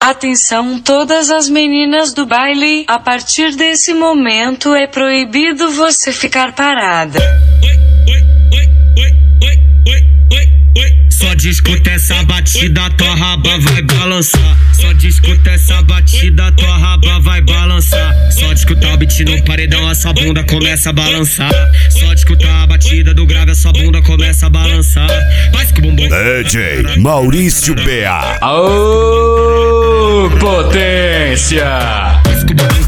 Atenção todas as meninas do baile, a partir desse momento é proibido você ficar parada. Só discuta essa batida, tua raba vai balançar. Só discuta essa batida, tua raba vai balançar. Só discuta o beat no paredão, a sua bunda começa a balançar. Só discuta a batida do grave, a sua bunda começa a balançar. Faz que o bumbum. DJ Maurício B.A. Aô, potência! Faz que o bumbum.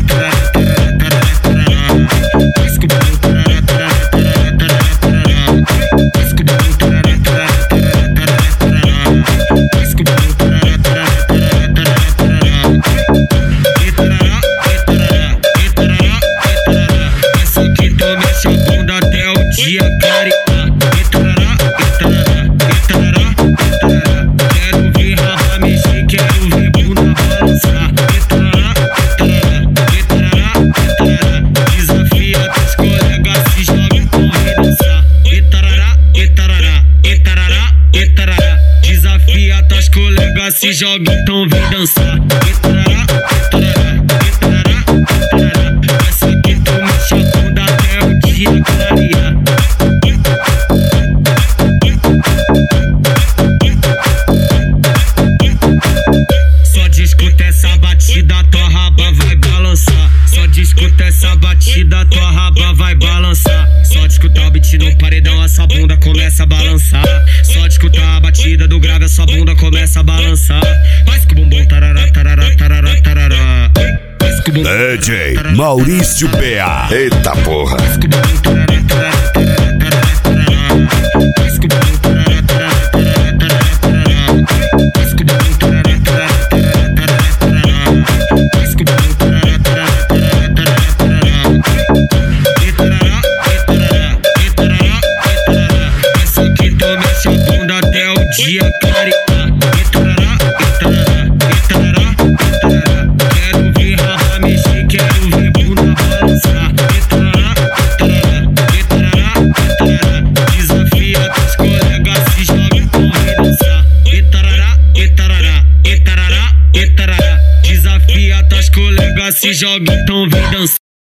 Quero ver raba mexer, quero ver bunda balançar. Desafia teus colegas, se joga então vem dançar. Desafia teus colegas, se joga então vem dançar. Essa aqui tu mexe a bunda até o dia clarear. Só discuta essa batida, tua raba vai balançar. Só discuta essa batida, tua raba vai balançar. Só discuta o beat no paredão, a sua bunda começa a balançar. Só discuta a batida do grave, a sua bunda começa a balançar. Faz que o bumbum tarará, tarará, tarará, tarará. Faz que o bumbum. DJ Maurício B.A. Eita porra. Faz que o bumbum tarará, tarará, tarará, tarará. Faz que o bumbum tarará, tarará, tarará, tarará. Faz que o bumbum tarará, tarará, tarará, tarará. Faz que o bumbum tarará, tarará, tarará, tarará. Essa aqui tu mexe a bunda até o dia clarear. Quero ver raba mexer, quero ver bunda balançar. Desafia teus colegas, se joga então vem dançar. Desafia teus colegas, se joga então vem dançar.